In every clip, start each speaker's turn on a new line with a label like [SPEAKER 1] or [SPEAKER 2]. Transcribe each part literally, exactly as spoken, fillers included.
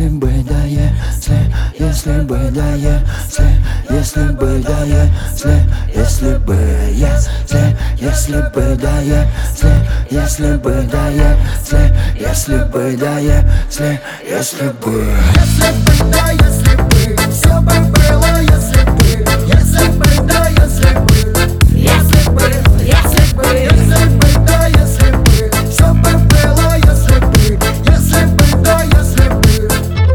[SPEAKER 1] если бы, да, если, если бы, да, если, если бы, да, если, если бы, если, если бы, да, если, если бы, да, если, если бы, да, если, если бы,
[SPEAKER 2] если бы, да, если бы, все бы было, если бы, если бы, да, если бы, если бы, если бы, если бы, да, если бы, все бы было, если бы, если бы, да, если бы.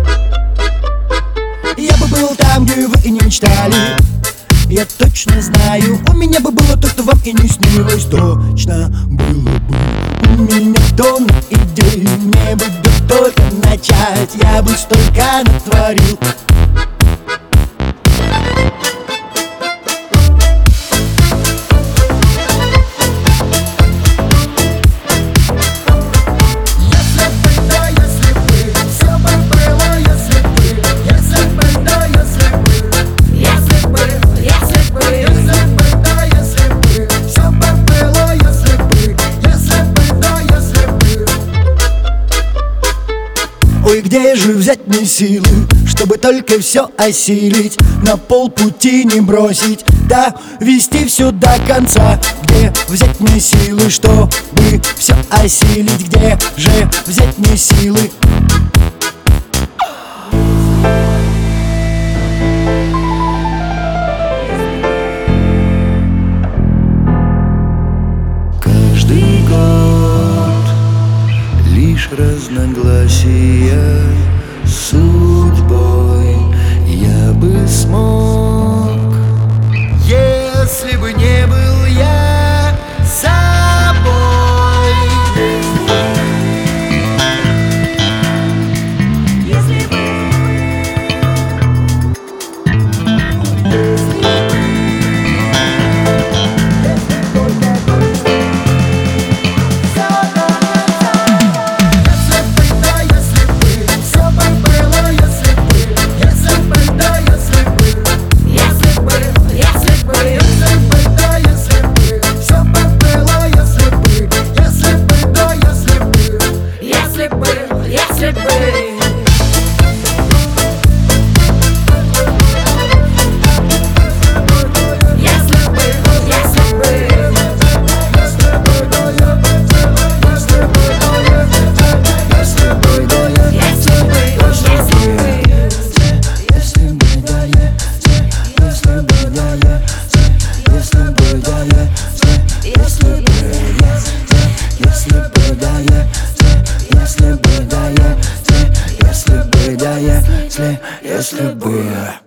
[SPEAKER 2] Я бы был там, где вы и не мечтали. Я точно знаю, у меня бы было то, что вам и не снилось. Точно было бы у меня тонна идей. Мне бы да только начать, я бы столько натворил. Ой, где же взять мне силы, чтобы только все осилить, на полпути не бросить, да вести все до конца? Где взять мне силы, чтобы все осилить? Где же взять мне силы?
[SPEAKER 1] каждый год лишь разногласия с судьбой. Я бы смог, если бы не был я собой.
[SPEAKER 2] Если бы,
[SPEAKER 1] Если бы